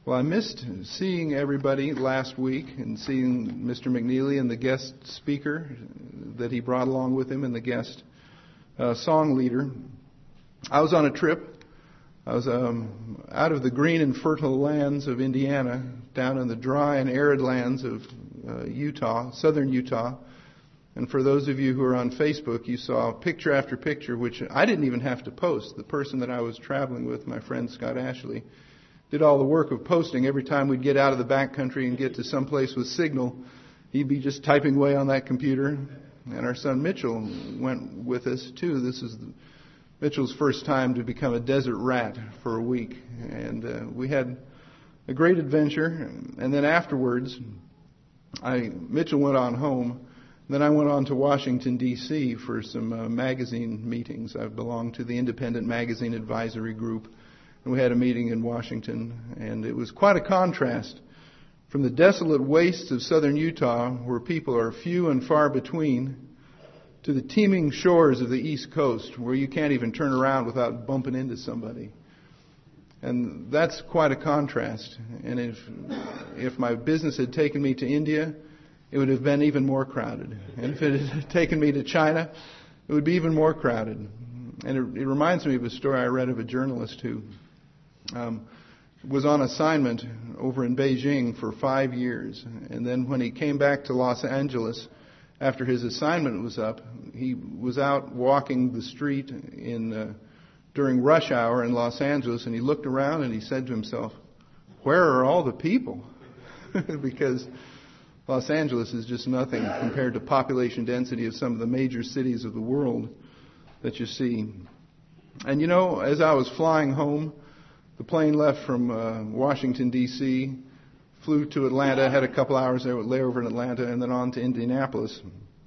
Well, I missed seeing everybody last week and seeing Mr. McNeely and the guest speaker that he brought along with him and the guest song leader. I was on a trip. I was out of the green and fertile lands of Indiana down in the dry and arid lands of Utah, southern Utah. And for those of you who are on Facebook, you saw picture after picture, which I didn't even have to post. The person that I was traveling with, my friend Scott Ashley, did all the work of posting. Every time we'd get out of the back country and get to some place with signal, he'd be just typing away on that computer. And our son Mitchell went with us too. This is Mitchell's first time to become a desert rat for a week. And we had a great adventure. And then afterwards, Mitchell went on home. Then I went on to Washington, D.C. for some magazine meetings. I belong to the Independent Magazine Advisory Group. And we had a meeting in Washington, and it was quite a contrast from the desolate wastes of southern Utah, where people are few and far between, to the teeming shores of the East Coast, where you can't even turn around without bumping into somebody. And that's quite a contrast. And if my business had taken me to India, it would have been even more crowded. And if it had taken me to China, it would be even more crowded. And it reminds me of a story I read of a journalist who was on assignment over in Beijing for 5 years. And then when he came back to Los Angeles after his assignment was up, he was out walking the street during rush hour in Los Angeles, and he looked around and he said to himself, "Where are all the people?" Because Los Angeles is just nothing compared to population density of some of the major cities of the world that you see. And as I was flying home, the plane left from Washington, D.C., flew to Atlanta, had a couple hours there, layover in Atlanta, and then on to Indianapolis.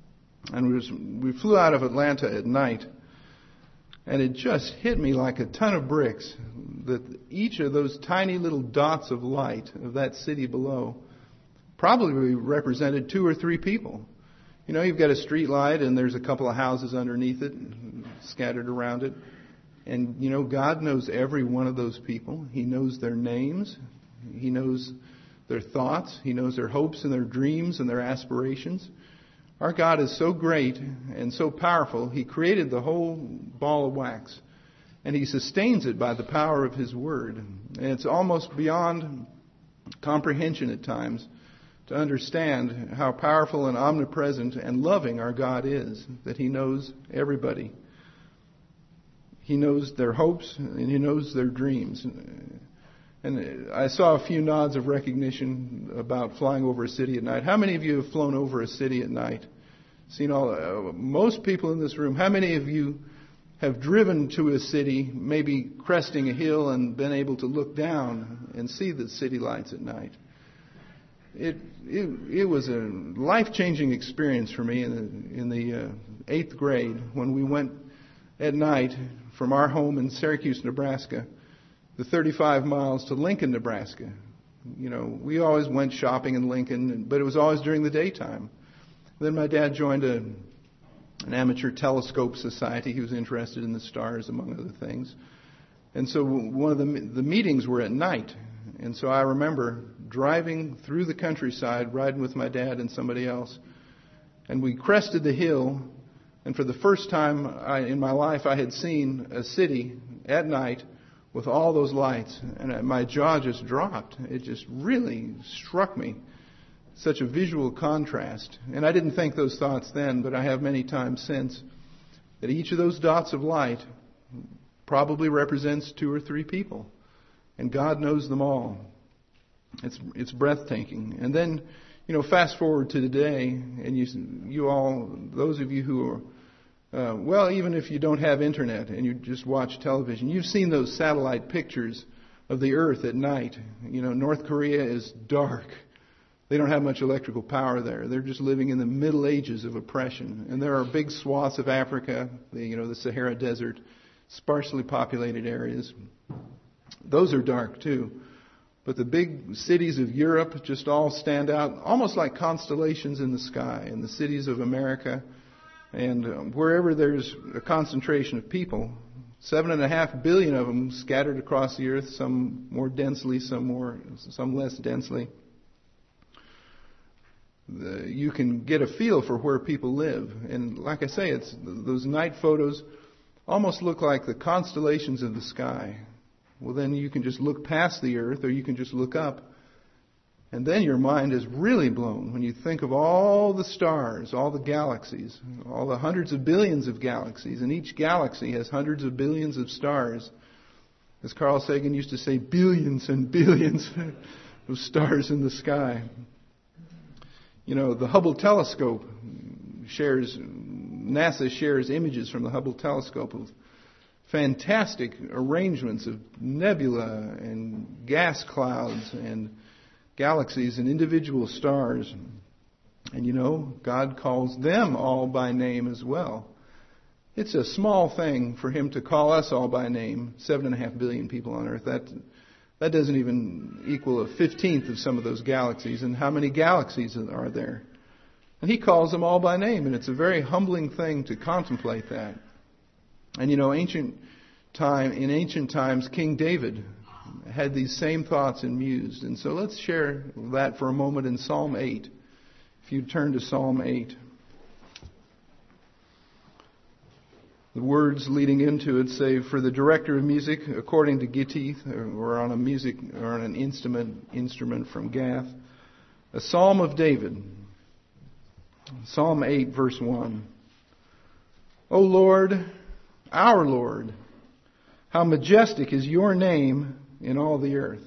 And we flew out of Atlanta at night, and it just hit me like a ton of bricks that each of those tiny little dots of light of that city below probably represented 2 or 3 people. You've got a street light, and there's a couple of houses underneath it, scattered around it. And, God knows every one of those people. He knows their names. He knows their thoughts. He knows their hopes and their dreams and their aspirations. Our God is so great and so powerful, He created the whole ball of wax. And He sustains it by the power of His Word. And it's almost beyond comprehension at times to understand how powerful and omnipresent and loving our God is, that He knows everybody. He knows their hopes and He knows their dreams. And I saw a few nods of recognition about flying over a city at night. How many of you have flown over a city at night? Most people in this room, how many of you have driven to a city, maybe cresting a hill, and been able to look down and see the city lights at night? It was a life-changing experience for me in the 8th grade when we went at night from our home in Syracuse, Nebraska, the 35 miles to Lincoln, Nebraska. We always went shopping in Lincoln, but it was always during the daytime. Then my dad joined an amateur telescope society. He was interested in the stars, among other things. And so one of the meetings were at night. And so I remember driving through the countryside, riding with my dad and somebody else. And we crested the hill. And for the first time in my life, I had seen a city at night with all those lights. And my jaw just dropped. It just really struck me. Such a visual contrast. And I didn't think those thoughts then, but I have many times since, that each of those dots of light probably represents 2 or 3 people. And God knows them all. It's breathtaking. And then, fast forward to today, and you all, those of you who are, even if you don't have internet and you just watch television, you've seen those satellite pictures of the earth at night. North Korea is dark. They don't have much electrical power there. They're just living in the Middle Ages of oppression. And there are big swaths of Africa, the Sahara Desert, sparsely populated areas. Those are dark too. But the big cities of Europe just all stand out, almost like constellations in the sky. And the cities of America, and wherever there's a concentration of people, 7.5 billion of them scattered across the earth, some more densely, some less densely. You can get a feel for where people live. And like I say, those night photos almost look like the constellations of the sky. Well, then you can just look past the earth, or you can just look up. And then your mind is really blown when you think of all the stars, all the galaxies, all the hundreds of billions of galaxies. And each galaxy has hundreds of billions of stars. As Carl Sagan used to say, billions and billions of stars in the sky. You know, the Hubble telescope NASA shares images from the Hubble telescope of fantastic arrangements of nebula and gas clouds and galaxies and individual stars. And you know, God calls them all by name as well. It's a small thing for Him to call us all by name, 7.5 billion people on earth. That doesn't even equal a 15th of some of those galaxies. And how many galaxies are there? And He calls them all by name. And it's a very humbling thing to contemplate that. And you know, in ancient times, King David had these same thoughts and mused. And so let's share that for a moment in Psalm 8. If you turn to Psalm 8. The words leading into it say, for the director of music, according to Gittith, or on an instrument from Gath, a psalm of David. Psalm 8, verse 1. O Lord, our Lord, how majestic is your name in all the earth.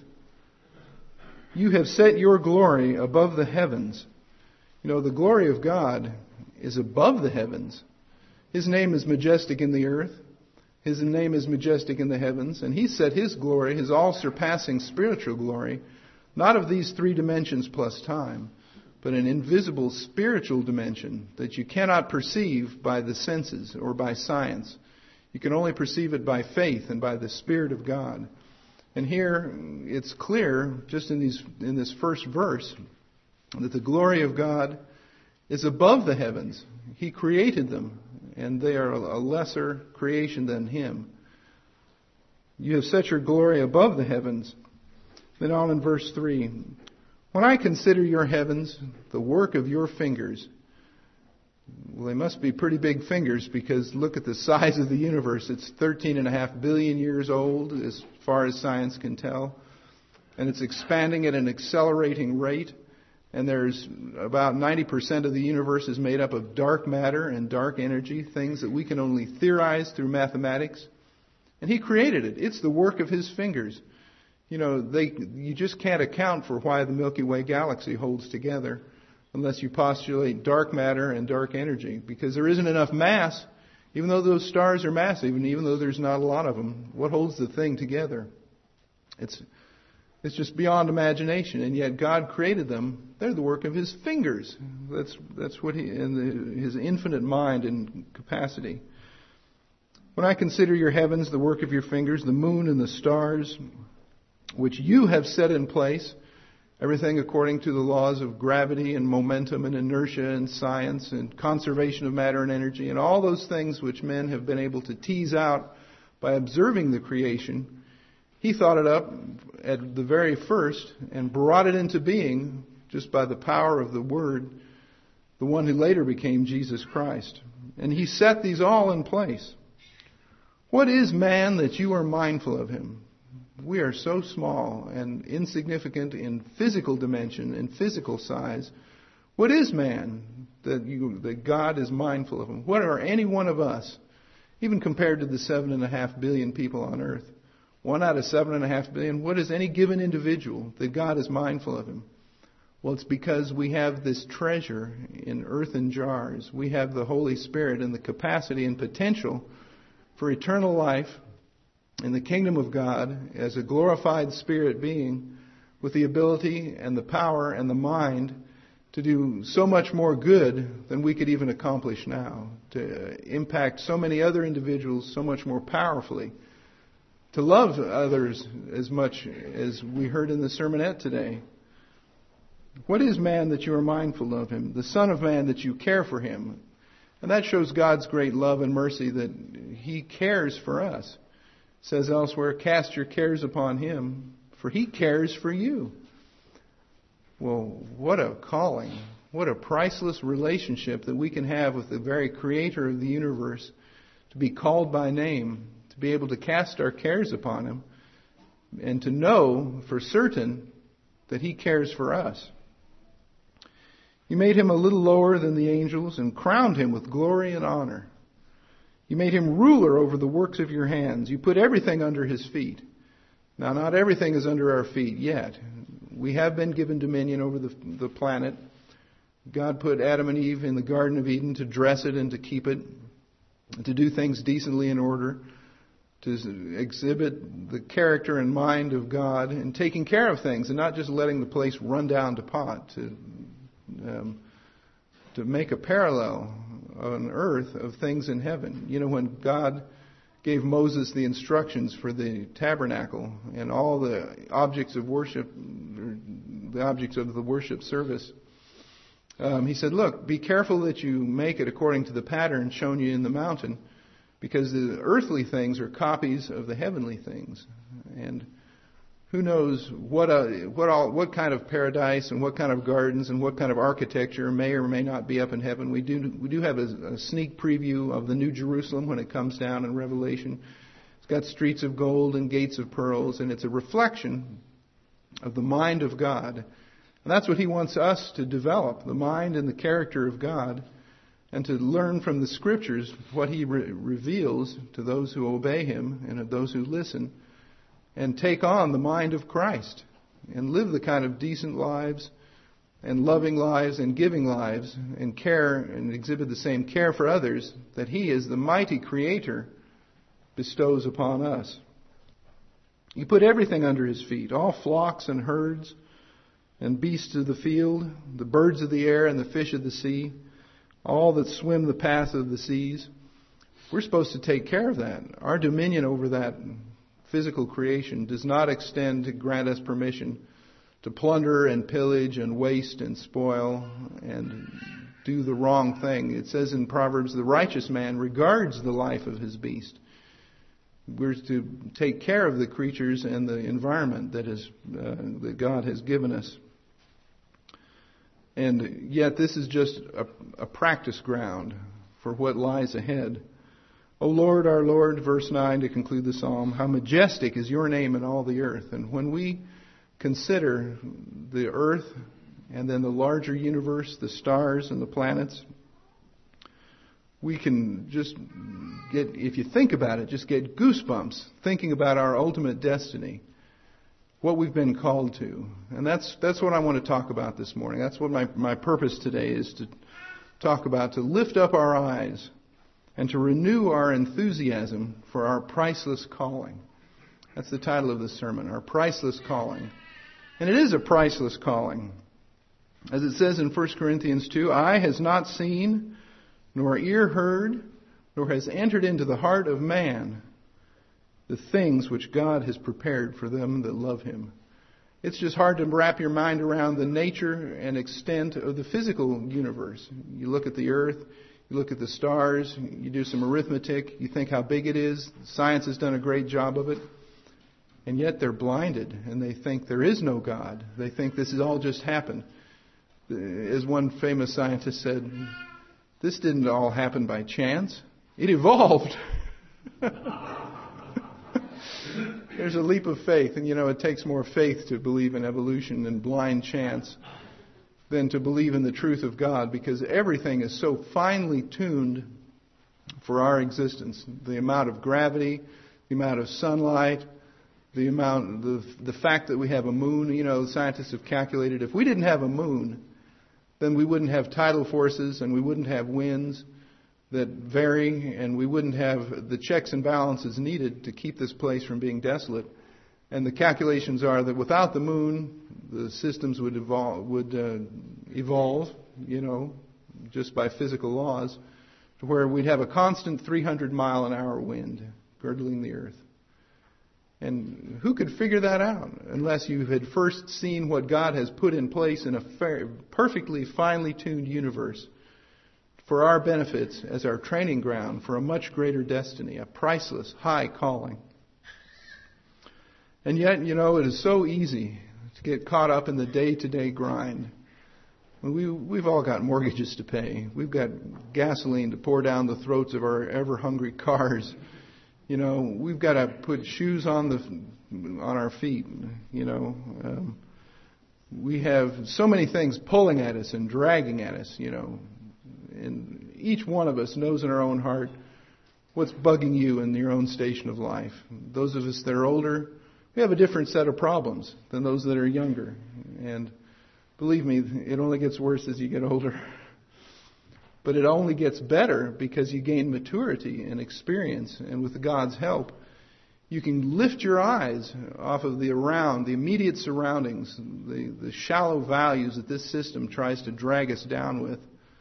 You have set your glory above the heavens. You know, the glory of God is above the heavens. His name is majestic in the earth. His name is majestic in the heavens. And He set His glory, His all-surpassing spiritual glory, not of these three dimensions plus time, but an invisible spiritual dimension that you cannot perceive by the senses or by science. You can only perceive it by faith and by the Spirit of God. And here it's clear, just in this first verse, that the glory of God is above the heavens. He created them, and they are a lesser creation than Him. You have set your glory above the heavens. Then on in verse 3, when I consider your heavens, the work of your fingers. Well, they must be pretty big fingers, because look at the size of the universe. It's 13.5 billion years old as far as science can tell. And it's expanding at an accelerating rate. And there's about 90% of the universe is made up of dark matter and dark energy, things that we can only theorize through mathematics. And He created it. It's the work of His fingers. You know, you just can't account for why the Milky Way galaxy holds together unless you postulate dark matter and dark energy, because there isn't enough mass, even though those stars are massive and even though there's not a lot of them. What holds the thing together? It's just beyond imagination, and yet God created them. They're the work of His fingers. That's what His infinite mind and capacity. When I consider your heavens, the work of your fingers, the moon and the stars, which you have set in place, everything according to the laws of gravity and momentum and inertia and science and conservation of matter and energy, and all those things which men have been able to tease out by observing the creation, He thought it up at the very first and brought it into being just by the power of the Word, the one who later became Jesus Christ. And He set these all in place. What is man that you are mindful of him? We are so small and insignificant in physical dimension, in physical size. What is man that God is mindful of him? What are any one of us, even compared to the 7.5 billion people on earth? 1 out of 7.5 billion. What is any given individual that God is mindful of him? Well, it's because we have this treasure in earthen jars. We have the Holy Spirit and the capacity and potential for eternal life in the kingdom of God as a glorified spirit being with the ability and the power and the mind to do so much more good than we could even accomplish now, to impact so many other individuals so much more powerfully, to love others as much as we heard in the sermonette today. What is man that you are mindful of him? The Son of Man that you care for him. And that shows God's great love and mercy, that He cares for us. says elsewhere, cast your cares upon Him, for He cares for you. Well, what a calling. What a priceless relationship that we can have with the very Creator of the universe, to be called by name, to be able to cast our cares upon Him, and to know for certain that He cares for us. You made Him a little lower than the angels and crowned Him with glory and honor. You made Him ruler over the works of your hands. You put everything under His feet. Now, not everything is under our feet yet. We have been given dominion over the planet. God put Adam and Eve in the Garden of Eden to dress it and to keep it, to do things decently in order, to exhibit the character and mind of God, and taking care of things and not just letting the place run down to pot, to make a parallel on earth of things in heaven. You know, when God gave Moses the instructions for the tabernacle and all the objects of worship, the objects of the worship service, He said, look, be careful that you make it according to the pattern shown you in the mountain, because the earthly things are copies of the heavenly things. And who knows what kind of paradise and what kind of gardens and what kind of architecture may or may not be up in heaven. We do have a sneak preview of the New Jerusalem when it comes down in Revelation. It's got streets of gold and gates of pearls, and it's a reflection of the mind of God. And that's what He wants us to develop, the mind and the character of God, and to learn from the Scriptures what He reveals to those who obey Him and of those who listen, and take on the mind of Christ and live the kind of decent lives and loving lives and giving lives and care and exhibit the same care for others that He, as the mighty Creator, bestows upon us. You put everything under His feet, all flocks and herds and beasts of the field, the birds of the air and the fish of the sea, all that swim the path of the seas. We're supposed to take care of that. Our dominion over that physical creation does not extend to grant us permission to plunder and pillage and waste and spoil and do the wrong thing. It says in Proverbs, the righteous man regards the life of his beast. We're to take care of the creatures and the environment that God has given us. And yet this is just a practice ground for what lies ahead. O Lord, our Lord, verse 9 to conclude the psalm, how majestic is your name in all the earth. And when we consider the earth and then the larger universe, the stars and the planets, we can just get, if you think about it, just get goosebumps thinking about our ultimate destiny, what we've been called to. And that's what I want to talk about this morning. That's what my purpose today is to talk about, to lift up our eyes and to renew our enthusiasm for our priceless calling. That's the title of this sermon, our priceless calling. And it is a priceless calling. As it says in 1 Corinthians 2, eye has not seen, nor ear heard, nor has entered into the heart of man the things which God has prepared for them that love Him. It's just hard to wrap your mind around the nature and extent of the physical universe. You look at the earth, you look at the stars, you do some arithmetic, you think how big it is. Science has done a great job of it. And yet they're blinded and they think there is no God. They think this has all just happened. As one famous scientist said, this didn't all happen by chance. It evolved. There's a leap of faith. And it takes more faith to believe in evolution than blind chance than to believe in the truth of God, because everything is so finely tuned for our existence. The amount of gravity, the amount of sunlight, the fact that we have a moon. Scientists have calculated if we didn't have a moon, then we wouldn't have tidal forces and we wouldn't have winds that vary, and we wouldn't have the checks and balances needed to keep this place from being desolate. And the calculations are that without the moon, the systems would evolve, just by physical laws, to where we'd have a constant 300-mile-an-hour wind girdling the earth. And who could figure that out unless you had first seen what God has put in place in a perfectly finely tuned universe for our benefits as our training ground for a much greater destiny, a priceless, high calling. And yet, it is so easy to get caught up in the day-to-day grind. We've all got mortgages to pay. We've got gasoline to pour down the throats of our ever-hungry cars. We've got to put shoes on our feet. We have so many things pulling at us and dragging at us. And each one of us knows in our own heart what's bugging you in your own station of life. Those of us that are older, we have a different set of problems than those that are younger. And believe me, it only gets worse as you get older. But it only gets better because you gain maturity and experience. And with God's help, you can lift your eyes off of the immediate surroundings, the shallow values that this system tries to drag us down with,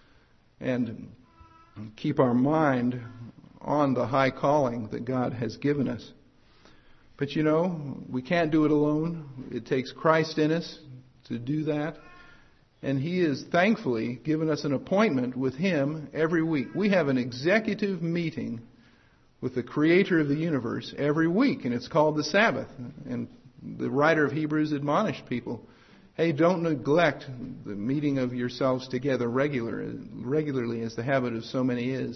and keep our mind on the high calling that God has given us. But we can't do it alone. It takes Christ in us to do that. And He has thankfully given us an appointment with Him every week. We have an executive meeting with the Creator of the universe every week, and it's called the Sabbath. And the writer of Hebrews admonished people, hey, don't neglect the meeting of yourselves together regularly as the habit of so many is.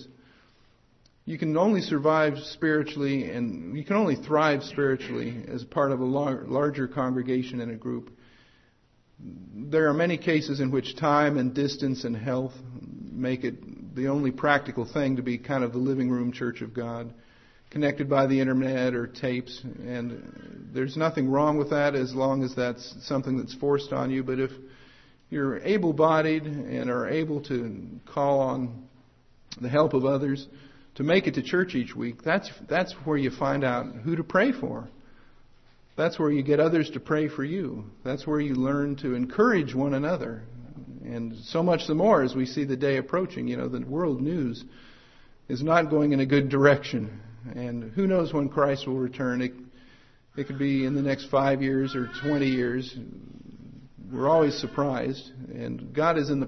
You can only survive spiritually, and you can only thrive spiritually as part of a larger congregation and a group. There are many cases in which time and distance and health make it the only practical thing to be kind of the living room church of God, connected by the internet or tapes. And there's nothing wrong with that as long as that's something that's forced on you. But if you're able-bodied and are able to call on the help of others to make it to church each week, that's where you find out who to pray for. That's where you get others to pray for you. That's where you learn to encourage one another. And so much the more as we see the day approaching. The world news is not going in a good direction. And who knows when Christ will return. It could be in the next 5 years or 20 years. We're always surprised. And God is in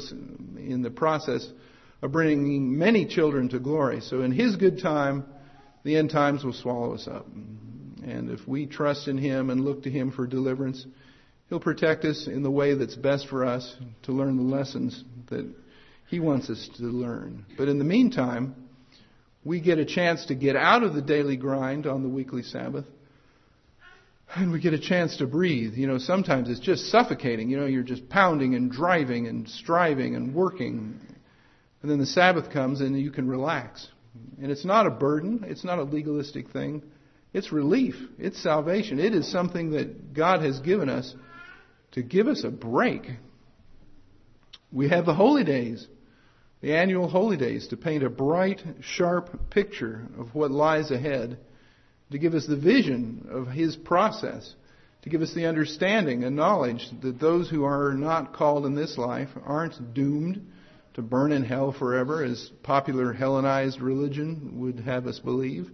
the process of bringing many children to glory. So in His good time, the end times will swallow us up. And if we trust in Him and look to Him for deliverance, He'll protect us in the way that's best for us to learn the lessons that He wants us to learn. But in the meantime, we get a chance to get out of the daily grind on the weekly Sabbath, and we get a chance to breathe. Sometimes it's just suffocating. You're just pounding and driving and striving and working. And then the Sabbath comes and you can relax. And it's not a burden. It's not a legalistic thing. It's relief. It's salvation. It is something that God has given us to give us a break. We have the holy days, the annual holy days, to paint a bright, sharp picture of what lies ahead, to give us the vision of His process, to give us the understanding and knowledge that those who are not called in this life aren't doomed to burn in hell forever, as popular Hellenized religion would have us believe.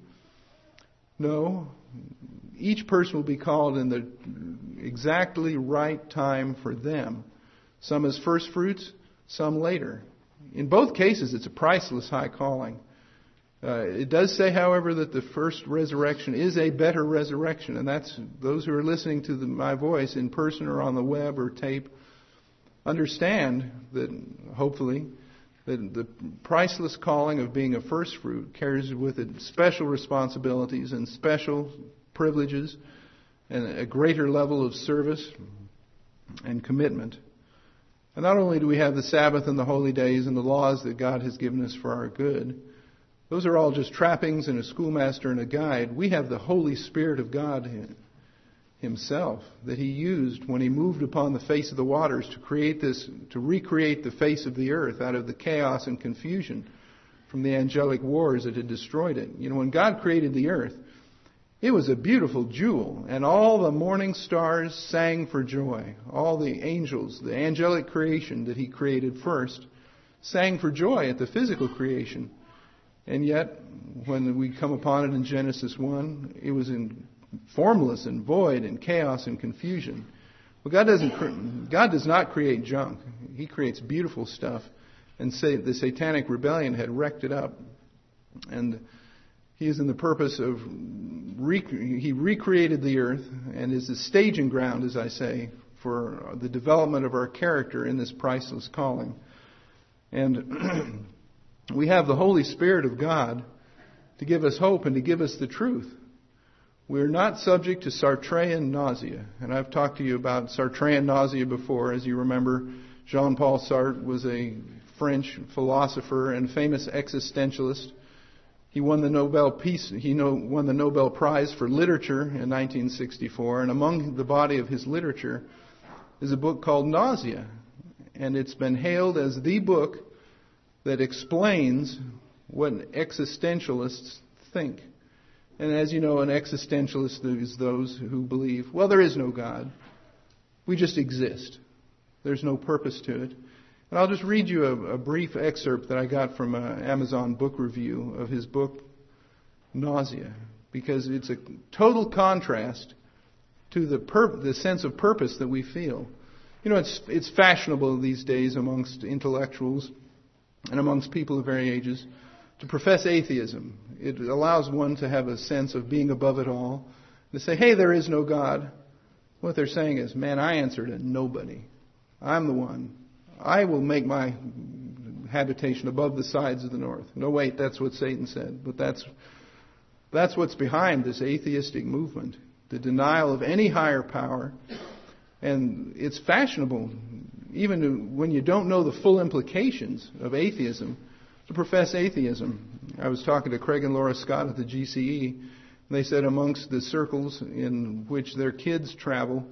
No, each person will be called in the exactly right time for them. Some as first fruits, some later. In both cases, it's a priceless high calling. It does say, however, that the first resurrection is a better resurrection. And that's those who are listening to my voice in person or on the web or tape understand that, hopefully, that the priceless calling of being a first fruit carries with it special responsibilities and special privileges and a greater level of service and commitment. And not only do we have the Sabbath and the holy days and the laws that God has given us for our good, those are all just trappings and a schoolmaster and a guide. We have the Holy Spirit of God Himself that He used when He moved upon the face of the waters to recreate the face of the earth out of the chaos and confusion from the angelic wars that had destroyed it. When God created the earth, it was a beautiful jewel, and all the morning stars sang for joy. All the angels, the angelic creation that He created first, sang for joy at the physical creation. And yet, when we come upon it in Genesis 1, it was formless and void and chaos and confusion. Well, God does not create junk. He creates beautiful stuff. And the satanic rebellion had wrecked it up. And He is in the purpose of, He recreated the earth and is the staging ground, as I say, for the development of our character in this priceless calling. And we have the Holy Spirit of God to give us hope and to give us the truth. We're not subject to Sartrean nausea. And I've talked to you about Sartrean nausea before. As you remember, Jean-Paul Sartre was a French philosopher and famous existentialist. He won the Nobel Prize for Literature in 1964. And among the body of his literature is a book called Nausea. And it's been hailed as the book that explains what existentialists think. And as you know, an existentialist is those who believe, well, there is no God. We just exist. There's no purpose to it. And I'll just read you a brief excerpt that I got from an Amazon book review of his book, Nausea, because it's a total contrast to the sense of purpose that we feel. You know, it's fashionable these days amongst intellectuals and amongst people of various ages to profess atheism. It allows one to have a sense of being above it all. To say, hey, there is no God. What they're saying is, man, I answer to nobody. I'm the one. I will make my habitation above the sides of the north. No, wait, that's what Satan said. But that's what's behind this atheistic movement. The denial of any higher power. And it's fashionable, even when you don't know the full implications of atheism, to profess atheism. I was talking to Craig and Laura Scott at the GCE, and they said amongst the circles in which their kids travel,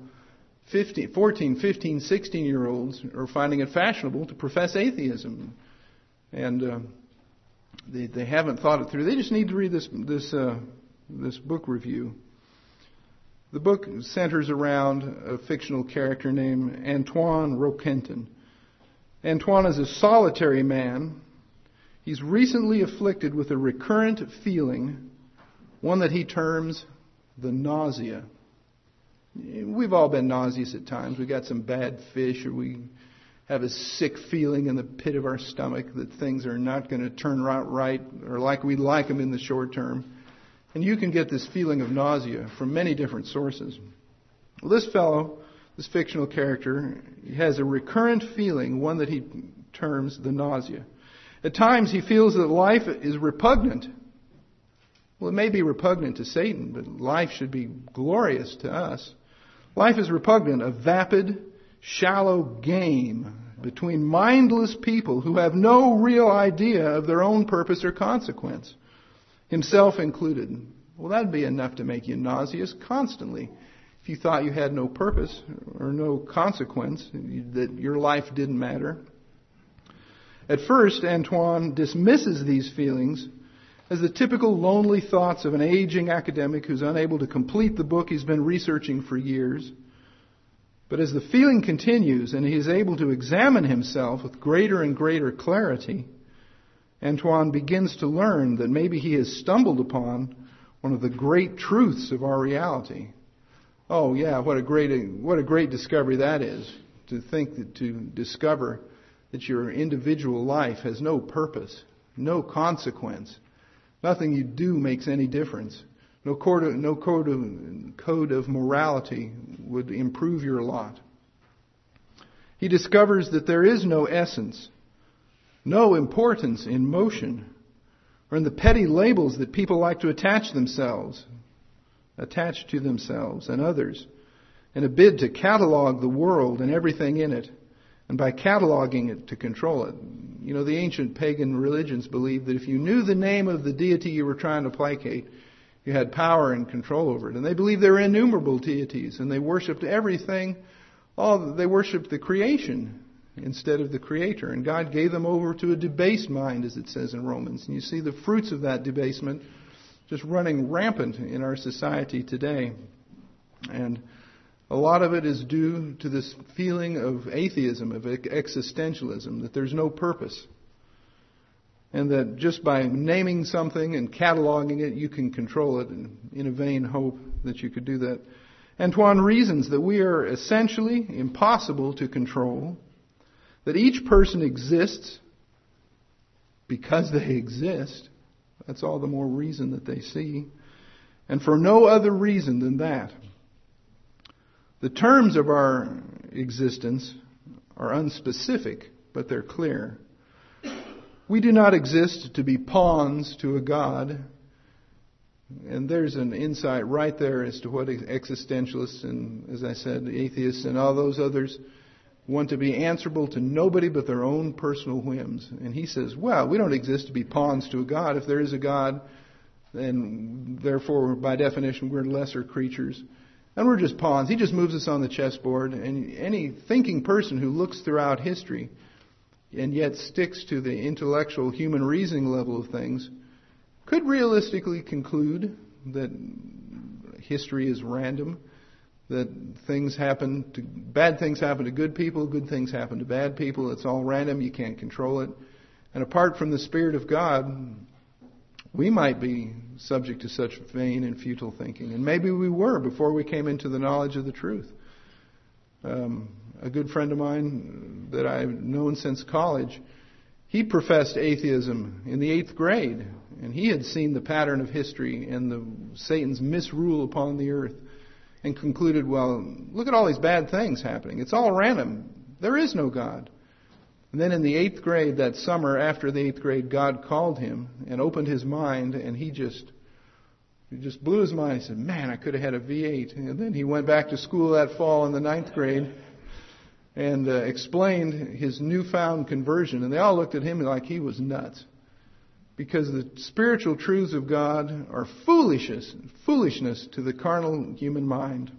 14, 15, 16-year-olds are finding it fashionable to profess atheism. And they haven't thought it through. They just need to read this book review. The book centers around a fictional character named Antoine Roquentin. Antoine is a solitary man. He's recently afflicted with a recurrent feeling, one that he terms the nausea. We've all been nauseous at times. We got some bad fish, or we have a sick feeling in the pit of our stomach that things are not going to turn out right or like we'd like them in the short term. And you can get this feeling of nausea from many different sources. Well, this fellow, this fictional character, has a recurrent feeling, one that he terms the nausea. At times he feels that life is repugnant. Well, it may be repugnant to Satan, but life should be glorious to us. Life is repugnant, a vapid, shallow game between mindless people who have no real idea of their own purpose or consequence, himself included. Well, that'd be enough to make you nauseous constantly. If you thought you had no purpose or no consequence, that your life didn't matter. At first, Antoine dismisses these feelings as the typical lonely thoughts of an aging academic who's unable to complete the book he's been researching for years. But as the feeling continues and he is able to examine himself with greater and greater clarity, Antoine begins to learn that maybe he has stumbled upon one of the great truths of our reality. Oh yeah, what a great discovery that is, to discover that your individual life has no purpose, no consequence. Nothing you do makes any difference. No code of morality would improve your lot. He discovers that there is no essence, no importance in motion, or in the petty labels that people like to attach to themselves and others, in a bid to catalog the world and everything in it, and by cataloging it to control it. You know, the ancient pagan religions believed that if you knew the name of the deity you were trying to placate, you had power and control over it. And they believed there were innumerable deities, and they worshipped everything. They worshipped the creation instead of the Creator. And God gave them over to a debased mind, as it says in Romans. And you see the fruits of that debasement just running rampant in our society today. And a lot of it is due to this feeling of atheism, of existentialism, that there's no purpose. And that just by naming something and cataloging it, you can control it, in a vain hope that you could do that. Antoine reasons that we are essentially impossible to control, that each person exists because they exist. That's all the more reason that they see. And for no other reason than that. The terms of our existence are unspecific, but they're clear. We do not exist to be pawns to a God. And there's an insight right there as to what existentialists and, as I said, atheists and all those others want to be answerable to nobody but their own personal whims. And he says, well, we don't exist to be pawns to a God. If there is a God, then therefore, by definition, we're lesser creatures. And we're just pawns. He just moves us on the chessboard. And any thinking person who looks throughout history and yet sticks to the intellectual human reasoning level of things could realistically conclude that history is random, that bad things happen to good people, good things happen to bad people. It's all random. You can't control it. And apart from the Spirit of God, we might be subject to such vain and futile thinking. And maybe we were before we came into the knowledge of the truth. A good friend of mine that I've known since college, he professed atheism in the 8th grade. And he had seen the pattern of history and Satan's misrule upon the earth and concluded, well, look at all these bad things happening. It's all random. There is no God. And then in the 8th grade, that summer after the 8th grade, God called him and opened his mind, and he just blew his mind. He said, man, I could have had a V8. And then he went back to school that fall in the 9th grade and explained his newfound conversion. And they all looked at him like he was nuts. Because the spiritual truths of God are foolishness to the carnal human mind.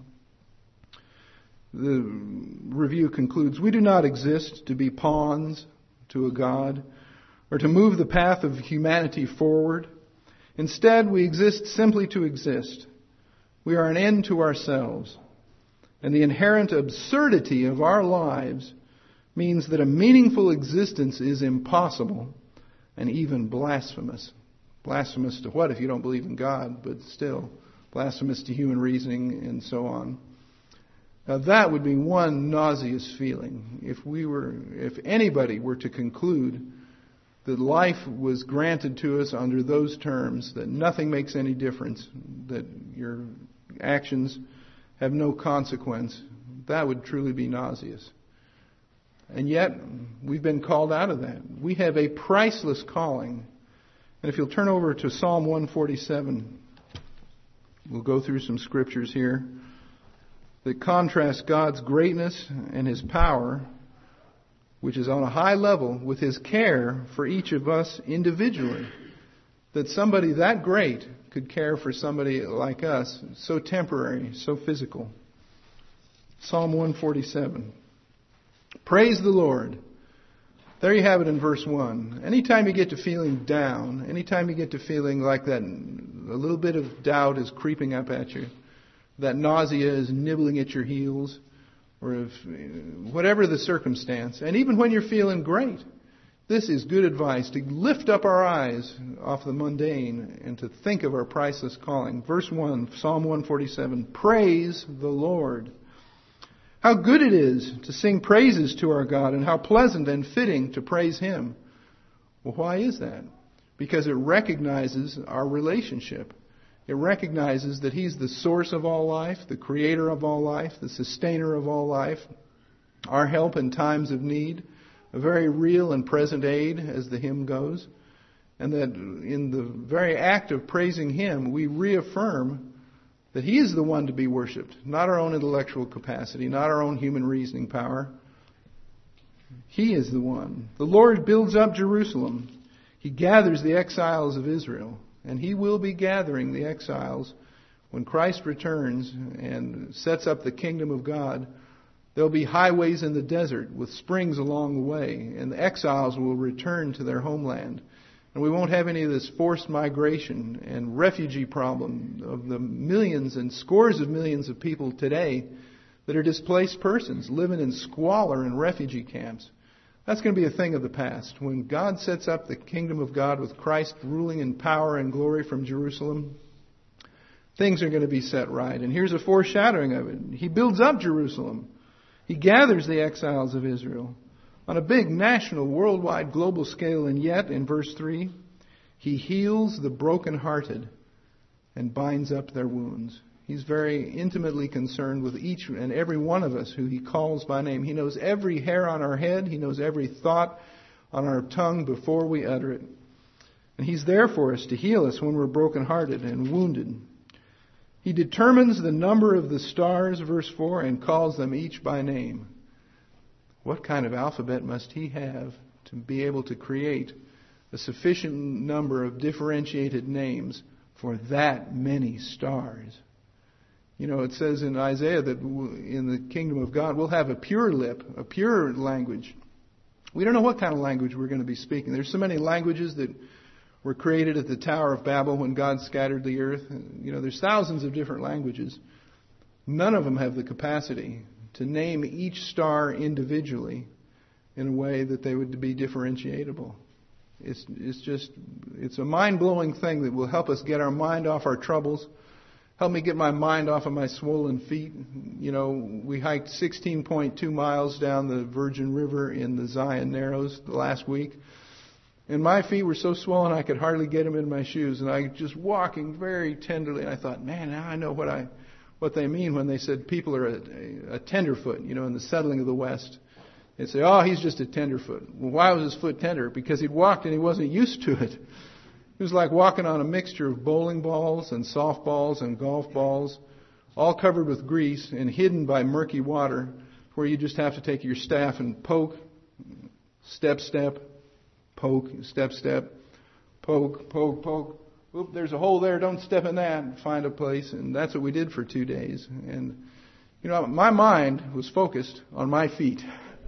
The review concludes, we do not exist to be pawns to a God or to move the path of humanity forward. Instead, we exist simply to exist. We are an end to ourselves. And the inherent absurdity of our lives means that a meaningful existence is impossible and even blasphemous. Blasphemous to what if you don't believe in God, but still blasphemous to human reasoning and so on. Now that would be one nauseous feeling if anybody were to conclude that life was granted to us under those terms, that nothing makes any difference, that your actions have no consequence. That would truly be nauseous. And yet, we've been called out of that. We have a priceless calling. And if you'll turn over to Psalm 147, we'll go through some scriptures here that contrast God's greatness and His power, which is on a high level, with His care for each of us individually. That somebody that great could care for somebody like us, so temporary, so physical. Psalm 147. Praise the Lord. There you have it in verse 1. Anytime you get to feeling down, anytime you get to feeling like that, a little bit of doubt is creeping up at you, that nausea is nibbling at your heels, or if, whatever the circumstance, and even when you're feeling great, this is good advice to lift up our eyes off the mundane and to think of our priceless calling. Verse 1, Psalm 147, praise the Lord. How good it is to sing praises to our God, and how pleasant and fitting to praise Him. Well, why is that? Because it recognizes our relationship. It recognizes that He's the source of all life, the creator of all life, the sustainer of all life, our help in times of need, a very real and present aid, as the hymn goes. And that in the very act of praising Him, we reaffirm that He is the one to be worshipped, not our own intellectual capacity, not our own human reasoning power. He is the one. The Lord builds up Jerusalem. He gathers the exiles of Israel. And He will be gathering the exiles when Christ returns and sets up the kingdom of God. There'll be highways in the desert with springs along the way. And the exiles will return to their homeland. And we won't have any of this forced migration and refugee problem of the millions and scores of millions of people today that are displaced persons living in squalor in refugee camps. That's going to be a thing of the past. When God sets up the kingdom of God with Christ ruling in power and glory from Jerusalem, things are going to be set right. And here's a foreshadowing of it. He builds up Jerusalem. He gathers the exiles of Israel on a big national, worldwide, global scale, and yet, in verse 3, He heals the brokenhearted and binds up their wounds. He's very intimately concerned with each and every one of us who He calls by name. He knows every hair on our head. He knows every thought on our tongue before we utter it. And He's there for us to heal us when we're brokenhearted and wounded. He determines the number of the stars, verse 4, and calls them each by name. What kind of alphabet must He have to be able to create a sufficient number of differentiated names for that many stars? You know, it says in Isaiah that in the kingdom of God we'll have a pure lip, a pure language. We don't know what kind of language we're going to be speaking. There's so many languages that were created at the Tower of Babel when God scattered the earth. You know, there's thousands of different languages. None of them have the capacity to name each star individually in a way that they would be differentiatable. It's a mind-blowing thing that will help us get our mind off our troubles. Help me get my mind off of my swollen feet. You know, we hiked 16.2 miles down the Virgin River in the Zion Narrows last week. And my feet were so swollen I could hardly get them in my shoes. And I just walking very tenderly. And I thought, man, now I know what they mean when they said people are a tenderfoot, you know, in the settling of the West. They'd say, oh, he's just a tenderfoot. Well, why was his foot tender? Because he'd walked and he wasn't used to it. It was like walking on a mixture of bowling balls and softballs and golf balls, all covered with grease and hidden by murky water, where you just have to take your staff and poke, step, poke, step, poke. Oop, there's a hole there, don't step in that. Find a place. And that's what we did for 2 days. And, you know, my mind was focused on my feet.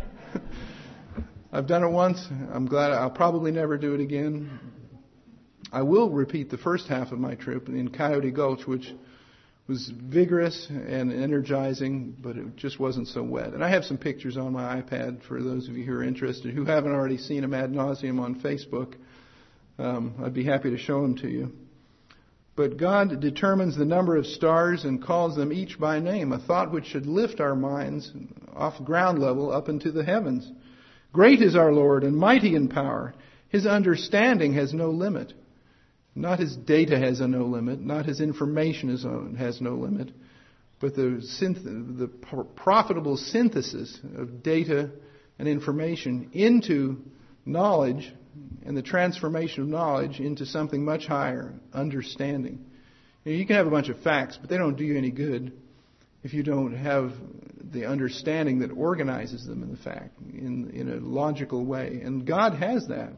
I've done it once. I'm glad. I'll probably never do it again. I will repeat the first half of my trip in Coyote Gulch, which was vigorous and energizing, but it just wasn't so wet. And I have some pictures on my iPad for those of you who are interested, who haven't already seen them ad nauseum on Facebook. I'd be happy to show them to you. But God determines the number of stars and calls them each by name, a thought which should lift our minds off ground level up into the heavens. Great is our Lord and mighty in power. His understanding has no limit. Not His data has no limit, not His information has no limit, but the profitable synthesis of data and information into knowledge and the transformation of knowledge into something much higher, understanding. You can have a bunch of facts, but they don't do you any good if you don't have the understanding that organizes them in the fact, in a logical way. And God has that.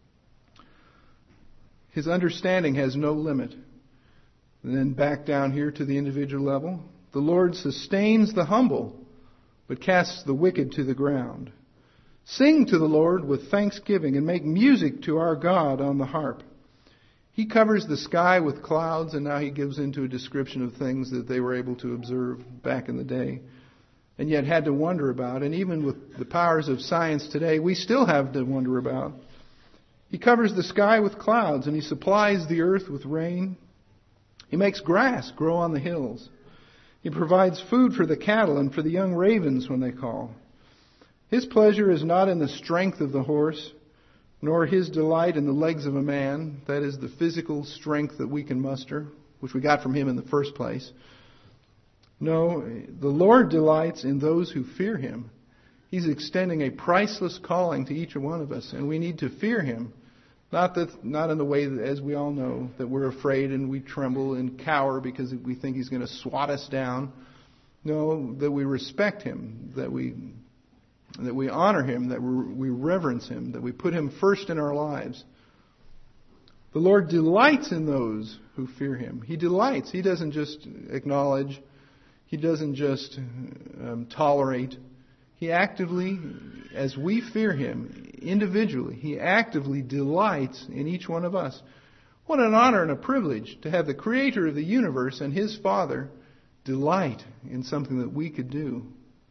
His understanding has no limit. And then back down here to the individual level. The Lord sustains the humble, but casts the wicked to the ground. Sing to the Lord with thanksgiving and make music to our God on the harp. He covers the sky with clouds, and now He gives into a description of things that they were able to observe back in the day, and yet had to wonder about. And even with the powers of science today, we still have to wonder about. He covers the sky with clouds, and He supplies the earth with rain. He makes grass grow on the hills. He provides food for the cattle and for the young ravens when they call. His pleasure is not in the strength of the horse, nor His delight in the legs of a man, that is, the physical strength that we can muster, which we got from Him in the first place. No, the Lord delights in those who fear Him. He's extending a priceless calling to each one of us, and we need to fear Him. Not in the way that, as we all know, that we're afraid and we tremble and cower because we think He's going to swat us down. No, that we respect Him, that we honor Him, that we reverence Him, that we put Him first in our lives. The Lord delights in those who fear Him. He delights. He doesn't just acknowledge. He doesn't just tolerate. He actively, as we fear Him individually, He actively delights in each one of us. What an honor and a privilege to have the Creator of the universe and His Father delight in something that we could do.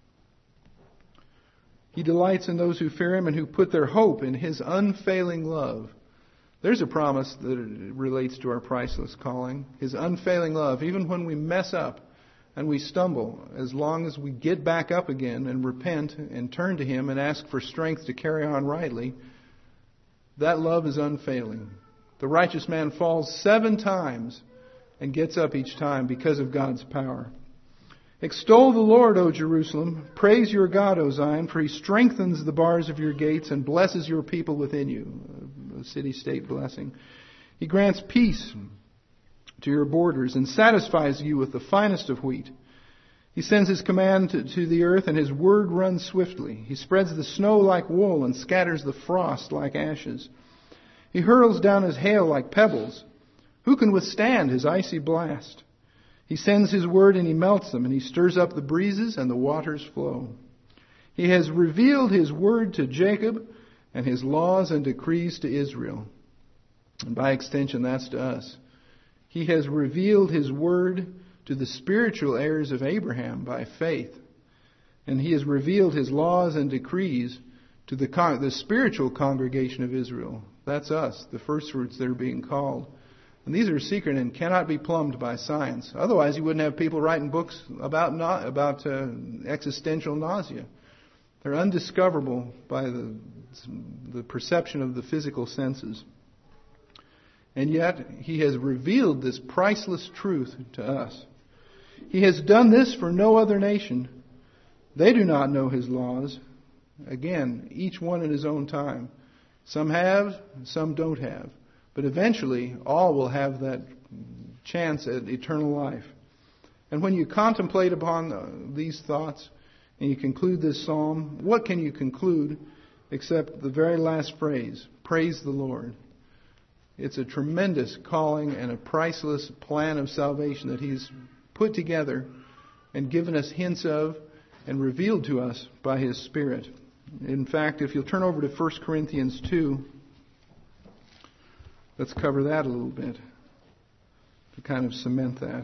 He delights in those who fear Him and who put their hope in His unfailing love. There's a promise that relates to our priceless calling. His unfailing love, even when we mess up and we stumble, as long as we get back up again and repent and turn to Him and ask for strength to carry on rightly, that love is unfailing. The righteous man falls 7 times and gets up each time because of God's power. Extol the Lord, O Jerusalem. Praise your God, O Zion, for He strengthens the bars of your gates and blesses your people within you. A city-state blessing. He grants peace to your borders and satisfies you with the finest of wheat. He sends His command to the earth, and His word runs swiftly. He spreads the snow like wool and scatters the frost like ashes. He hurls down His hail like pebbles. Who can withstand His icy blast? He sends His word and He melts them, and He stirs up the breezes and the waters flow. He has revealed His word to Jacob and His laws and decrees to Israel. And by extension, that's to us. He has revealed His word to the spiritual heirs of Abraham by faith. And He has revealed His laws and decrees to the spiritual congregation of Israel. That's us, the firstfruits that are being called. And these are secret and cannot be plumbed by science. Otherwise, you wouldn't have people writing books about existential nausea. They're undiscoverable by the perception of the physical senses. And yet, He has revealed this priceless truth to us. He has done this for no other nation. They do not know His laws. Again, each one in his own time. Some have, some don't have. But eventually, all will have that chance at eternal life. And when you contemplate upon these thoughts, and you conclude this psalm, what can you conclude except the very last phrase, praise the Lord? It's a tremendous calling and a priceless plan of salvation that He's put together and given us hints of and revealed to us by His Spirit. In fact, if you'll turn over to 1 Corinthians 2, let's cover that a little bit to kind of cement that.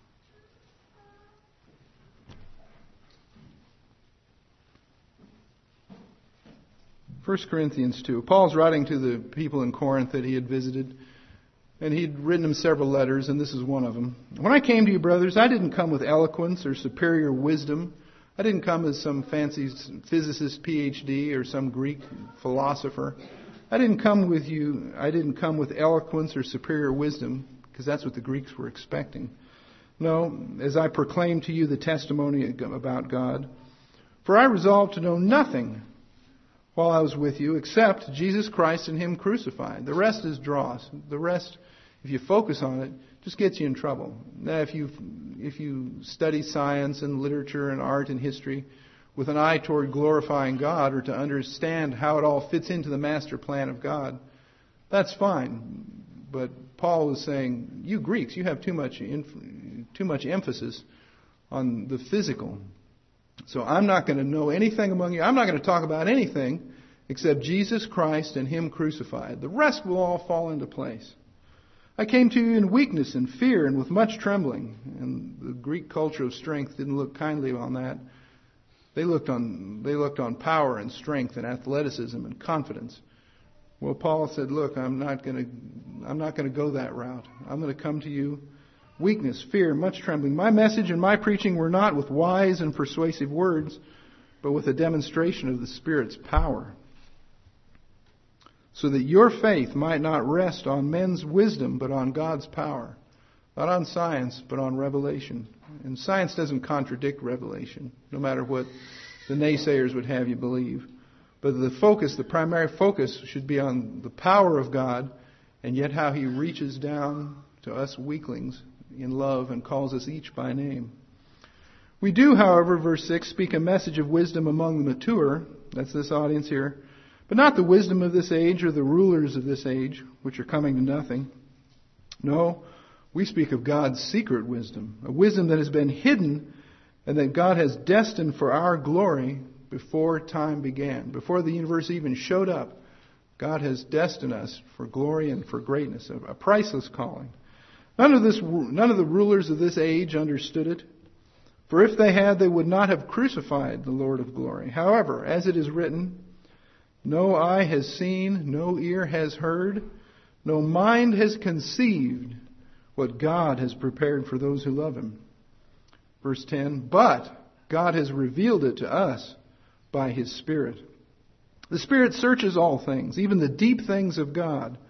1 Corinthians 2. Paul's writing to the people in Corinth that he had visited, and he'd written them several letters, and this is one of them. When I came to you, brothers, I didn't come with eloquence or superior wisdom. I didn't come as some fancy physicist, PhD, or some Greek philosopher. I didn't come with eloquence or superior wisdom, because that's what the Greeks were expecting. No, as I proclaimed to you the testimony about God. For I resolved to know nothing while I was with you except Jesus Christ and Him crucified. The rest is dross. The rest, if you focus on it, just gets you in trouble. Now, if you study science and literature and art and history with an eye toward glorifying God or to understand how it all fits into the master plan of God, that's fine. But Paul was saying, you Greeks, you have too much emphasis on the physical. So I'm not going to know anything among you. I'm not going to talk about anything except Jesus Christ and Him crucified. The rest will all fall into place. I came to you in weakness and fear and with much trembling. And the Greek culture of strength didn't look kindly on that. They looked on power and strength and athleticism and confidence. Well, Paul said, look, I'm not going to go that route. I'm going to come to you weakness, fear, much trembling. My message and my preaching were not with wise and persuasive words, but with a demonstration of the Spirit's power, so that your faith might not rest on men's wisdom, but on God's power. Not on science, but on revelation. And science doesn't contradict revelation, no matter what the naysayers would have you believe. But the primary focus should be on the power of God, and yet how He reaches down to us weaklings in love and calls us each by name. We do, however, verse 6, speak a message of wisdom among the mature, that's this audience here, but not the wisdom of this age or the rulers of this age, which are coming to nothing. No, we speak of God's secret wisdom, a wisdom that has been hidden and that God has destined for our glory before time began. Before the universe even showed up, God has destined us for glory and for greatness, a priceless calling. None of the rulers of this age understood it. For if they had, they would not have crucified the Lord of glory. However, as it is written, no eye has seen, no ear has heard, no mind has conceived what God has prepared for those who love Him. Verse 10, but God has revealed it to us by His Spirit. The Spirit searches all things, even the deep things of God.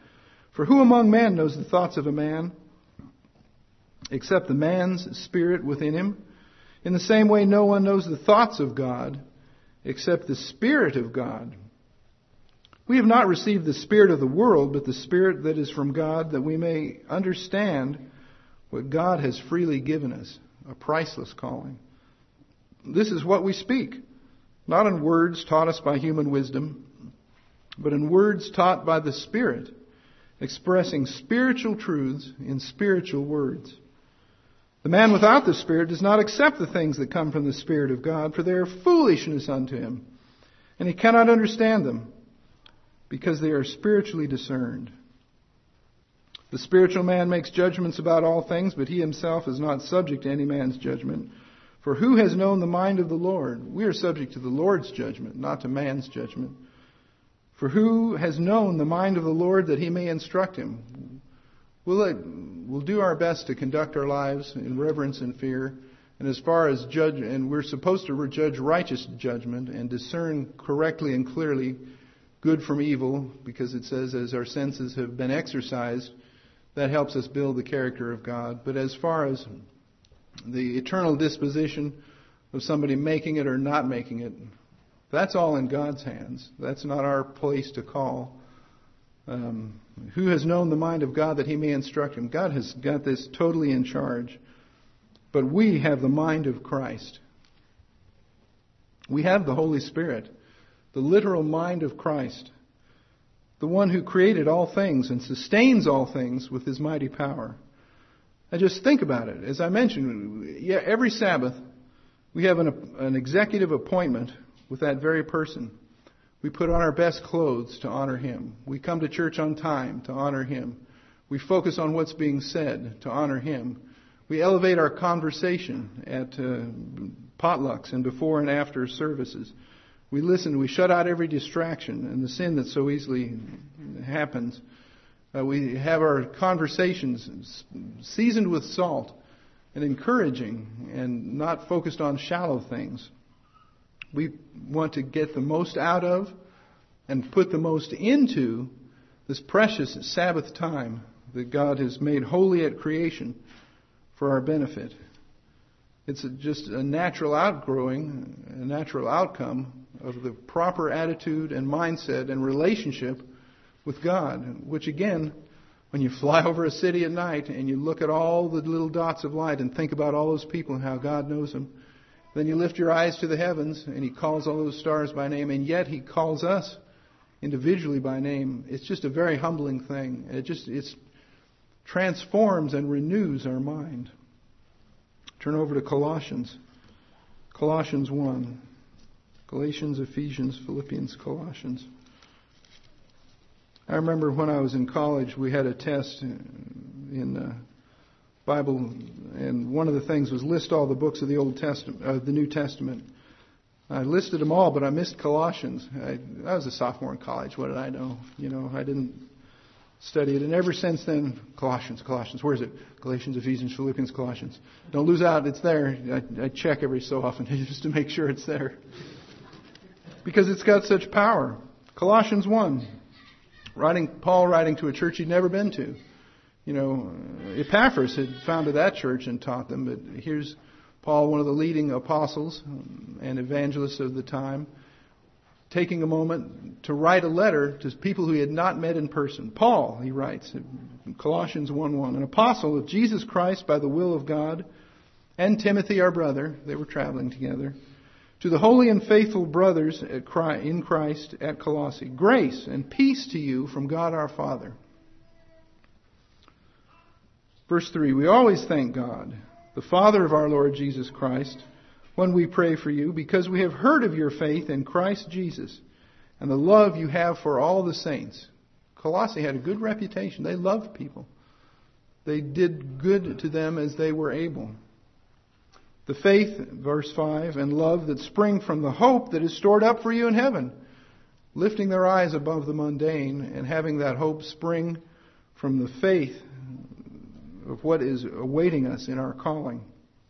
For who among men knows the thoughts of a man, except the man's spirit within him? In the same way, no one knows the thoughts of God, except the Spirit of God. We have not received the spirit of the world, but the Spirit that is from God, that we may understand what God has freely given us, a priceless calling. This is what we speak, not in words taught us by human wisdom, but in words taught by the Spirit, expressing spiritual truths in spiritual words. The man without the Spirit does not accept the things that come from the Spirit of God, for they are foolishness unto him, and he cannot understand them, because they are spiritually discerned. The spiritual man makes judgments about all things, but he himself is not subject to any man's judgment. For who has known the mind of the Lord? We are subject to the Lord's judgment, not to man's judgment. For who has known the mind of the Lord that he may instruct him? We'll do our best to conduct our lives in reverence and fear. And as far as judge, and we're supposed to judge righteous judgment and discern correctly and clearly good from evil, because it says as our senses have been exercised, that helps us build the character of God. But as far as the eternal disposition of somebody making it or not making it, that's all in God's hands. That's not our place to call. Who has known the mind of God that he may instruct him? God has got this totally in charge. But we have the mind of Christ. We have the Holy Spirit, the literal mind of Christ, the one who created all things and sustains all things with his mighty power. Now just think about it. As I mentioned, every Sabbath we have an executive appointment with that very person. We put on our best clothes to honor him. We come to church on time to honor him. We focus on what's being said to honor him. We elevate our conversation at potlucks and before and after services. We listen. We shut out every distraction and the sin that so easily happens. We have our conversations seasoned with salt and encouraging and not focused on shallow things. We want to get the most out of and put the most into this precious Sabbath time that God has made holy at creation for our benefit. It's just a natural outgrowing, a natural outcome of the proper attitude and mindset and relationship with God, which again, when you fly over a city at night and you look at all the little dots of light and think about all those people and how God knows them, then you lift your eyes to the heavens and he calls all those stars by name, and yet he calls us individually by name. It's just a very humbling thing. It transforms and renews our mind. Turn over to Colossians. Colossians 1. Galatians, Ephesians, Philippians, Colossians. I remember when I was in college, we had a test in Bible, and one of the things was list all the books of the Old Testament, the New Testament. I listed them all, but I missed Colossians. I was a sophomore in college. What did I know? I didn't study it. And ever since then, Colossians. Where is it? Galatians, Ephesians, Philippians, Colossians. Don't lose out. It's there. I check every so often just to make sure it's there. Because it's got such power. Colossians 1. Paul writing to a church he'd never been to. Epaphras had founded that church and taught them, but here's Paul, one of the leading apostles and evangelists of the time, taking a moment to write a letter to people who he had not met in person. Paul, he writes in Colossians 1:1, an apostle of Jesus Christ by the will of God, and Timothy our brother, they were traveling together, to the holy and faithful brothers in Christ at Colossae, grace and peace to you from God our Father. Verse 3, we always thank God, the Father of our Lord Jesus Christ, when we pray for you, because we have heard of your faith in Christ Jesus and the love you have for all the saints. Colossae had a good reputation. They loved people. They did good to them as they were able. The faith, verse 5, and love that spring from the hope that is stored up for you in heaven, lifting their eyes above the mundane and having that hope spring from the faith of what is awaiting us in our calling.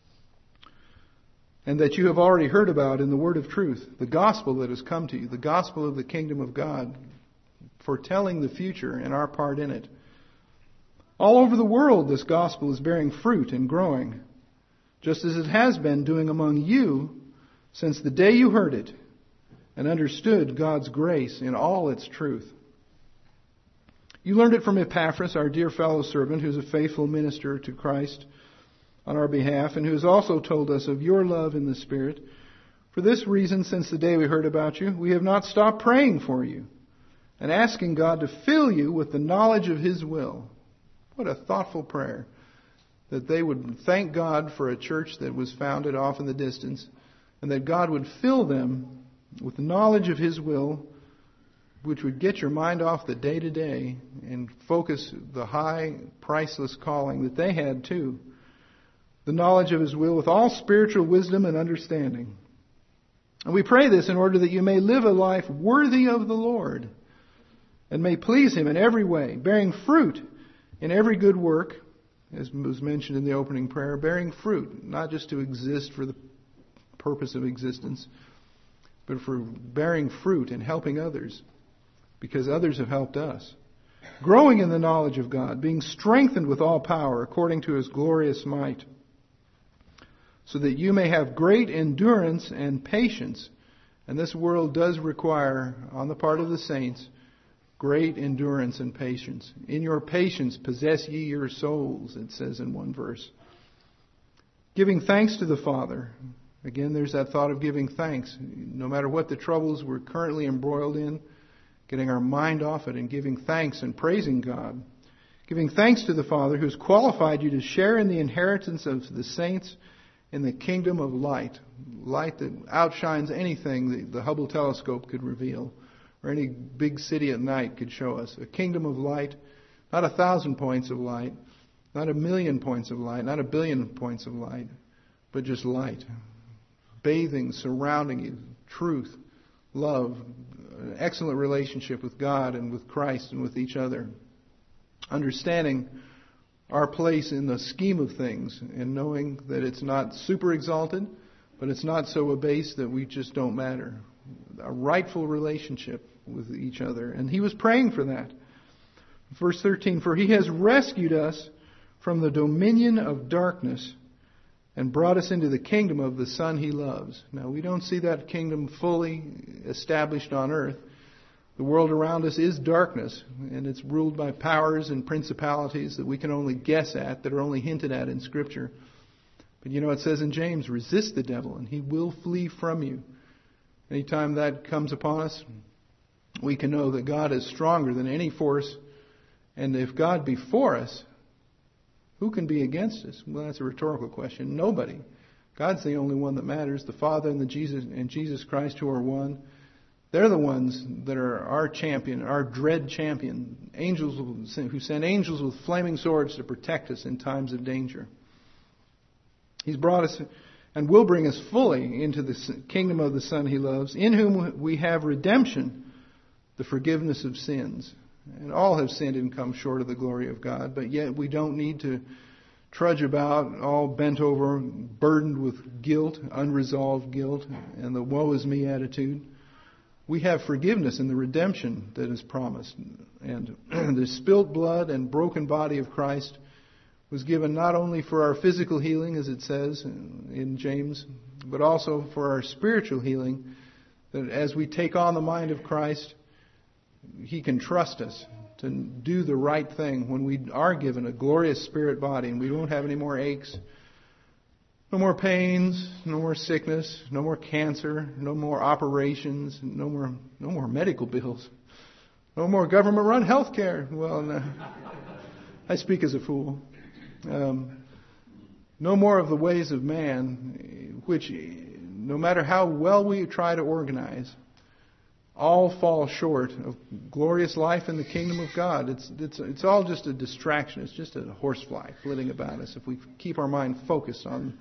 And that you have already heard about in the word of truth, the gospel that has come to you, the gospel of the kingdom of God, foretelling the future and our part in it. All over the world, this gospel is bearing fruit and growing, just as it has been doing among you since the day you heard it and understood God's grace in all its truth. You learned it from Epaphras, our dear fellow servant, who's a faithful minister to Christ on our behalf, and who has also told us of your love in the Spirit. For this reason, since the day we heard about you, we have not stopped praying for you and asking God to fill you with the knowledge of His will. What a thoughtful prayer, that they would thank God for a church that was founded off in the distance, and that God would fill them with the knowledge of His will, which would get your mind off the day-to-day and focus the high, priceless calling that they had too. The knowledge of His will with all spiritual wisdom and understanding. And we pray this in order that you may live a life worthy of the Lord and may please Him in every way, bearing fruit in every good work, as was mentioned in the opening prayer, bearing fruit, not just to exist for the purpose of existence, but for bearing fruit and helping others, because others have helped us. Growing in the knowledge of God, being strengthened with all power according to His glorious might, so that you may have great endurance and patience. And this world does require, on the part of the saints, great endurance and patience. In your patience possess ye your souls, it says in one verse. Giving thanks to the Father. Again, there's that thought of giving thanks. No matter what the troubles we're currently embroiled in, getting our mind off it and giving thanks and praising God. Giving thanks to the Father who's qualified you to share in the inheritance of the saints in the kingdom of light. Light that outshines anything the Hubble telescope could reveal, or any big city at night could show us. A kingdom of light, not 1,000 points of light, not 1,000,000 points of light, not 1,billion points of light, but just light. Bathing, surrounding you, truth, love, an excellent relationship with God and with Christ and with each other. Understanding our place in the scheme of things and knowing that it's not super exalted, but it's not so abased that we just don't matter. A rightful relationship with each other. And he was praying for that. Verse 13, for He has rescued us from the dominion of darkness and brought us into the kingdom of the Son He loves. Now, we don't see that kingdom fully established on earth. The world around us is darkness, and it's ruled by powers and principalities that we can only guess at, that are only hinted at in Scripture. But you know, it says in James, resist the devil, and he will flee from you. Anytime that comes upon us, we can know that God is stronger than any force. And if God be for us, who can be against us? Well, that's a rhetorical question. Nobody. God's the only one that matters. The Father and Jesus Christ, who are one. They're the ones that are our champion, our dread champion. Angels who send angels with flaming swords to protect us in times of danger. He's brought us and will bring us fully into the kingdom of the Son He loves, in whom we have redemption, the forgiveness of sins. And all have sinned and come short of the glory of God, but yet we don't need to trudge about all bent over, burdened with guilt, unresolved guilt, and the woe is me attitude. We have forgiveness in the redemption that is promised. And the spilt blood and broken body of Christ was given not only for our physical healing, as it says in James, but also for our spiritual healing, that as we take on the mind of Christ, He can trust us to do the right thing when we are given a glorious spirit body and we don't have any more aches, no more pains, no more sickness, no more cancer, no more operations, no more medical bills, no more government-run health care. Well, no, I speak as a fool. No more of the ways of man, which, no matter how well we try to organize, all fall short of glorious life in the kingdom of God. It's all just a distraction. It's just a horsefly flitting about us if we keep our mind focused on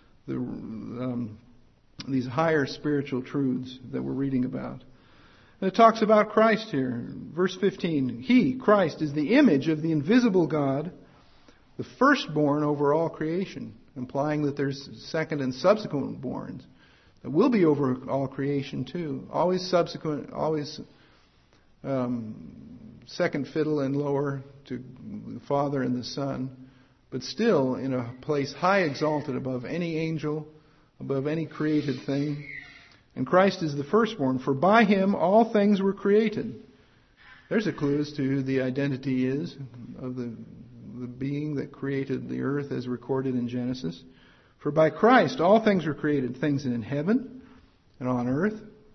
these higher spiritual truths that we're reading about. And it talks about Christ here. Verse 15, He, Christ, is the image of the invisible God, the firstborn over all creation, implying that there's second and subsequent borns that will be over all creation too. Always subsequent, always second fiddle and lower to the Father and the Son, but still in a place high exalted above any angel, above any created thing. And Christ is the firstborn, for by him all things were created. There's a clue as to who the identity is of the being that created the earth as recorded in Genesis. For by Christ all things were created, things in heaven and on earth,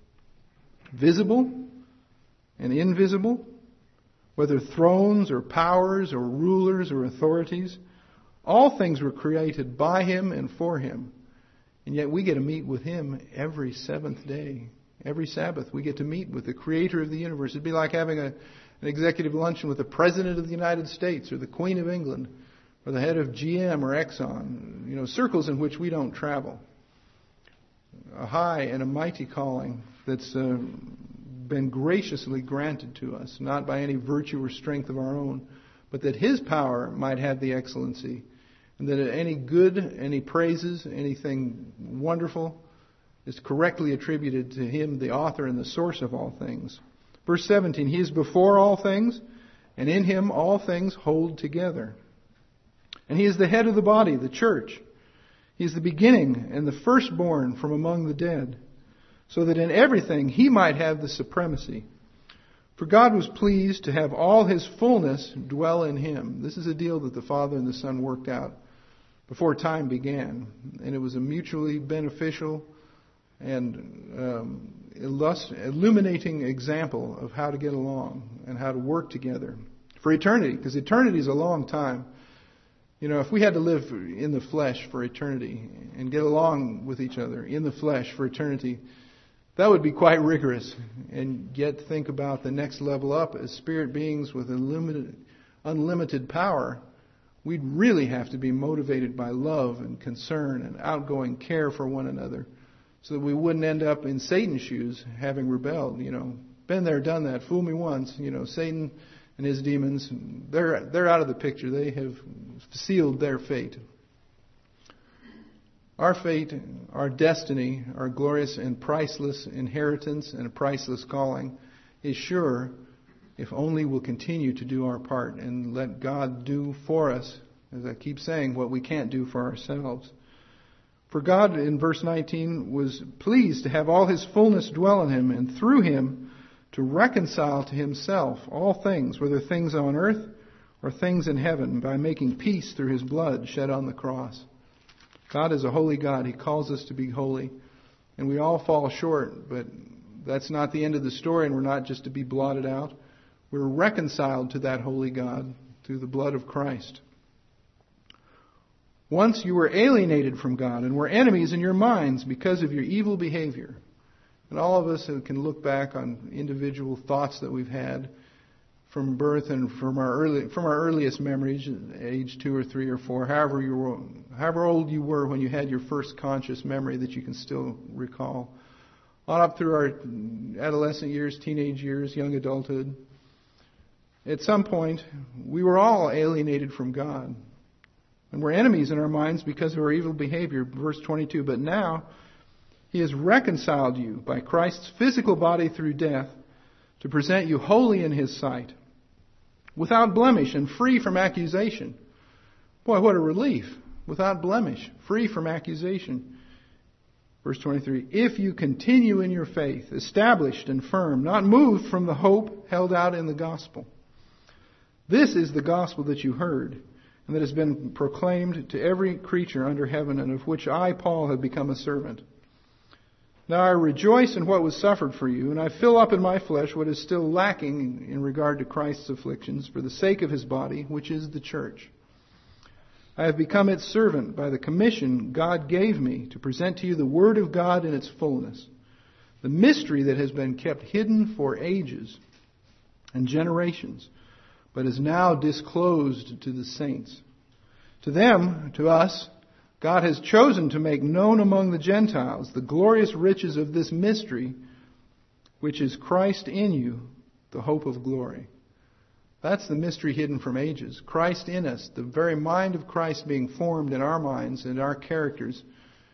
visible and invisible, whether thrones or powers or rulers or authorities. All things were created by him and for him. And yet we get to meet with him every seventh day. Every Sabbath we get to meet with the creator of the universe. It'd be like having an executive luncheon with the President of the United States or the Queen of England or the head of GM or Exxon. Circles in which we don't travel. A high and a mighty calling that's been graciously granted to us, not by any virtue or strength of our own, but that his power might have the excellency. And that any good, any praises, anything wonderful is correctly attributed to him, the author and the source of all things. Verse 17, he is before all things, and in him all things hold together. And he is the head of the body, the church. He is the beginning and the firstborn from among the dead, so that in everything he might have the supremacy. For God was pleased to have all his fullness dwell in him. This is a deal that the Father and the Son worked out before time began. And it was a mutually beneficial and illuminating example of how to get along and how to work together for eternity. Because eternity is a long time. If we had to live in the flesh for eternity and get along with each other in the flesh for eternity, that would be quite rigorous. And yet think about the next level up as spirit beings with unlimited power. We'd really have to be motivated by love and concern and outgoing care for one another so that we wouldn't end up in Satan's shoes having rebelled. Been there, done that, fool me once. Satan and his demons, they're out of the picture. They have sealed their fate. Our fate, our destiny, our glorious and priceless inheritance and a priceless calling is sure if only we'll continue to do our part and let God do for us, as I keep saying, what we can't do for ourselves. For God, in verse 19, was pleased to have all his fullness dwell in him, and through him to reconcile to himself all things, whether things on earth or things in heaven, by making peace through his blood shed on the cross. God is a holy God. He calls us to be holy. And we all fall short, but that's not the end of the story, and we're not just to be blotted out. We're reconciled to that holy God through the blood of Christ. Once you were alienated from God and were enemies in your minds because of your evil behavior. And all of us can look back on individual thoughts that we've had from birth and from our earliest memories, age 2 or 3 or 4, however old you were when you had your first conscious memory that you can still recall, on up through our adolescent years, teenage years, young adulthood. At some point, we were all alienated from God, and we're enemies in our minds because of our evil behavior. Verse 22, but now he has reconciled you by Christ's physical body through death to present you holy in his sight, without blemish and free from accusation. Boy, what a relief. Without blemish, free from accusation. Verse 23, if you continue in your faith, established and firm, not moved from the hope held out in the gospel. This is the gospel that you heard, and that has been proclaimed to every creature under heaven, and of which I, Paul, have become a servant. Now I rejoice in what was suffered for you, and I fill up in my flesh what is still lacking in regard to Christ's afflictions for the sake of his body, which is the church. I have become its servant by the commission God gave me to present to you the word of God in its fullness, the mystery that has been kept hidden for ages and generations, but is now disclosed to the saints. To them, to us, God has chosen to make known among the Gentiles the glorious riches of this mystery, which is Christ in you, the hope of glory. That's the mystery hidden from ages. Christ in us, the very mind of Christ being formed in our minds and our characters,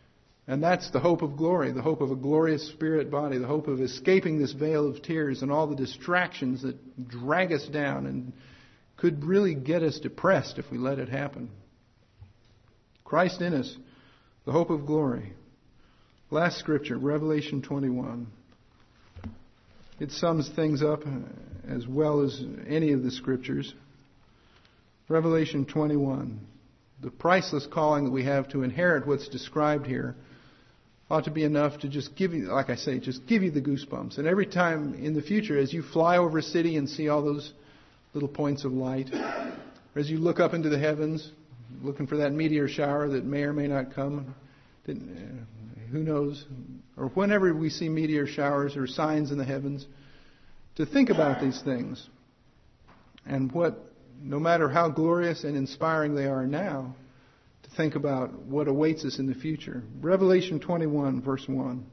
And that's the hope of glory, the hope of a glorious spirit body, the hope of escaping this veil of tears and all the distractions that drag us down and could really get us depressed if we let it happen. Christ in us, the hope of glory. Last scripture, Revelation 21. It sums things up as well as any of the scriptures. Revelation 21. The priceless calling that we have to inherit what's described here ought to be enough to just give you, like I say, just give you the goosebumps. And every time in the future, as you fly over a city and see all those little points of light, or as you look up into the heavens, looking for that meteor shower that may or may not come, who knows? Or whenever we see meteor showers or signs in the heavens, to think about these things. And no matter how glorious and inspiring they are now, to think about what awaits us in the future. Revelation 21, verse 1.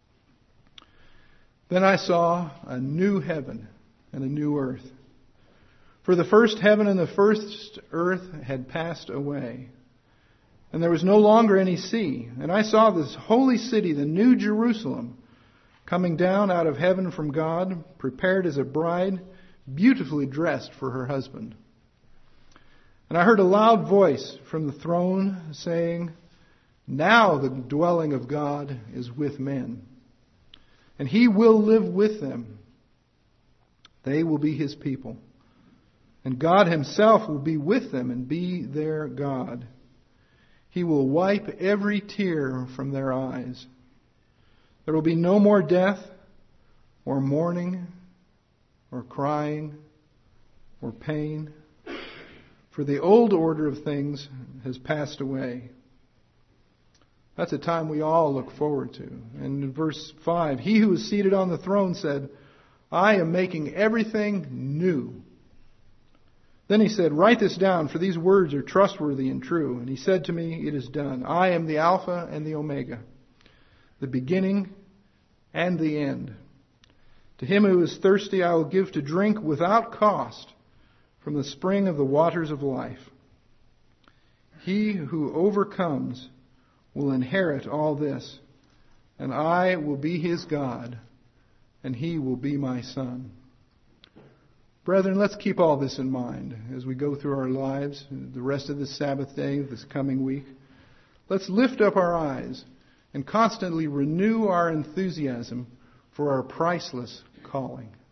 Then I saw a new heaven and a new earth. For the first heaven and the first earth had passed away, and there was no longer any sea. And I saw this holy city, the new Jerusalem, coming down out of heaven from God, prepared as a bride, beautifully dressed for her husband. And I heard a loud voice from the throne saying, now the dwelling of God is with men, and He will live with them. They will be His people, and God Himself will be with them and be their God. He will wipe every tear from their eyes. There will be no more death, or mourning, or crying, or pain. For the old order of things has passed away. That's a time we all look forward to. And in verse 5, He who is seated on the throne said, I am making everything new. Then He said, write this down, for these words are trustworthy and true. And He said to me, it is done. I am the Alpha and the Omega, the beginning and the end. To him who is thirsty I will give to drink without cost from the spring of the waters of life. He who overcomes will inherit all this, and I will be his God, and he will be my son. Brethren, let's keep all this in mind as we go through our lives, the rest of this Sabbath day, this coming week. Let's lift up our eyes and constantly renew our enthusiasm for our priceless calling.